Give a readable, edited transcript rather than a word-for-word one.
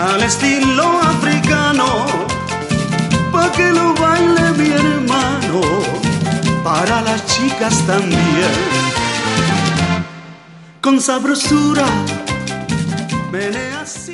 al estilo africano, pa' que lo baile mi hermano, para las chicas también. Con sabrosura, meneas.